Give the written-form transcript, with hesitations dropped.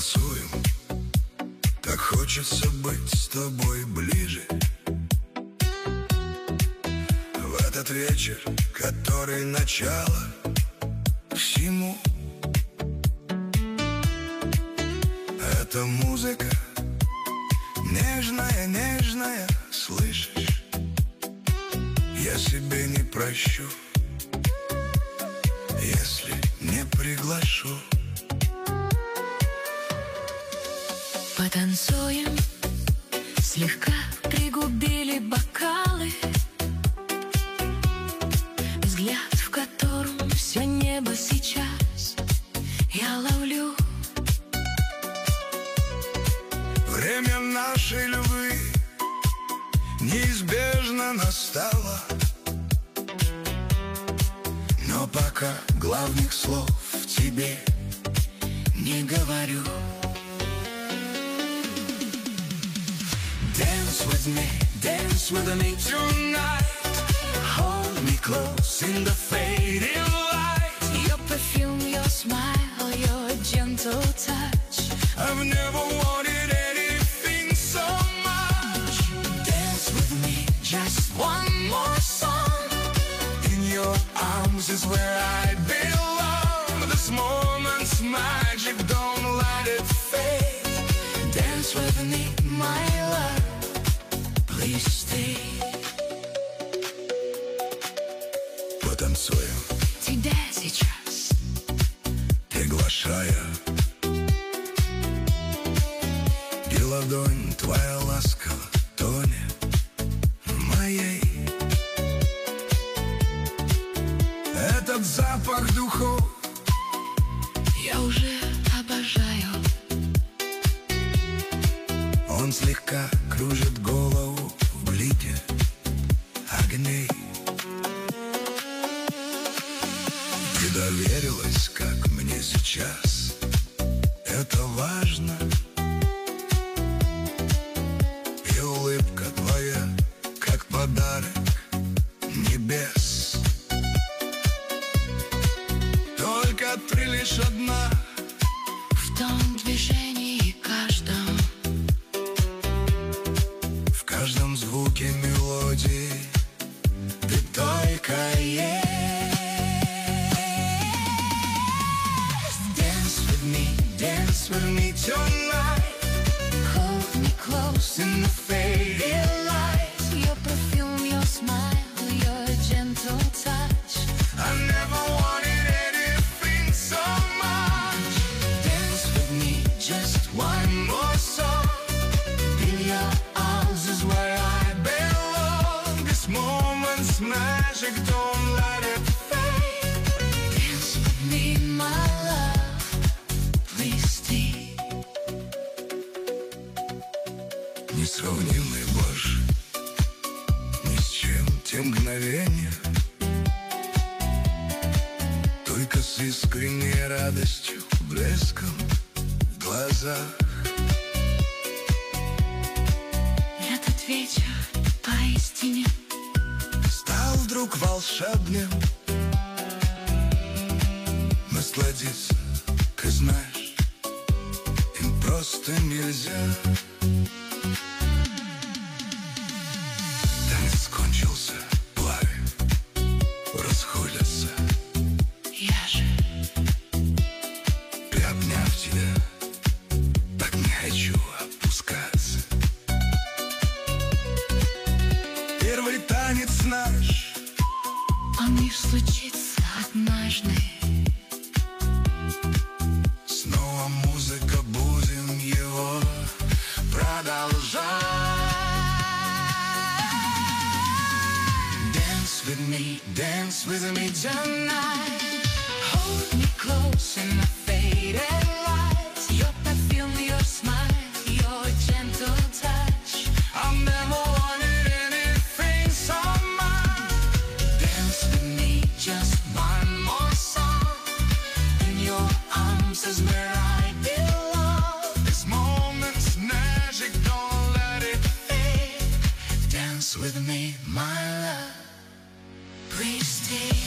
Потанцуем, так хочется быть с тобой ближе. В этот вечер, который начало всему. Эта музыка нежная, нежная, слышишь? Я себе не прощу, если не приглашу. Потанцуем, слегка пригубили бокалы, взгляд, в котором все небо сейчас я ловлю. Время нашей любви неизбежно настало, но пока главных слов тебе не говорю. Dance with me tonight. Hold me close in the fading light. Your perfume, your smile, your gentle touch. I've never wanted anything so much. Dance with me, just one more song. In your arms is where I belong. This moment's magic, don't let it fade. Dance with me, my love, please stay. Потанцуем, Тебя сейчас приглашая, и ладонь твоя ласково тонет в моей. Этот запах духов я уже обожаю. он слегка кружит голову в блике огней. Ты доверилась, как мне сейчас это важно, и улыбка твоя, как подарок небес. Только ты лишь одна В том движении каждом, в каждом звуке мелодии. Ты только есть. Dance with me tonight. hold me close In the fading light. Your perfume, your smile, your gentle touch. I never wanted anything so much. Dance with me, Just one more song. in your Arms is where I belong. This moment's magic, don't let it fade. dance with me, my love, please stay. Несравнимый больше ни с чем те мгновения, только с искренней радостью, блеском в глазах. Этот вечер поистине Стал вдруг волшебным. Насладиться, ты знаешь, им просто нельзя. Танец кончился, пламя расходятся. я же Приобняв тебя, так не хочу опускаться. Первый танец наш, он лишь случится однажды. снова музыка, будем его продолжать. Dance with me tonight. Hold me close in the faded light. Your perfume, your smile, your gentle touch. I never wanted anything so much. Dance with me, just one more song. In your arms is where I belong. This moment's magic, don't let it fade. Dance with me, my love. Please stay.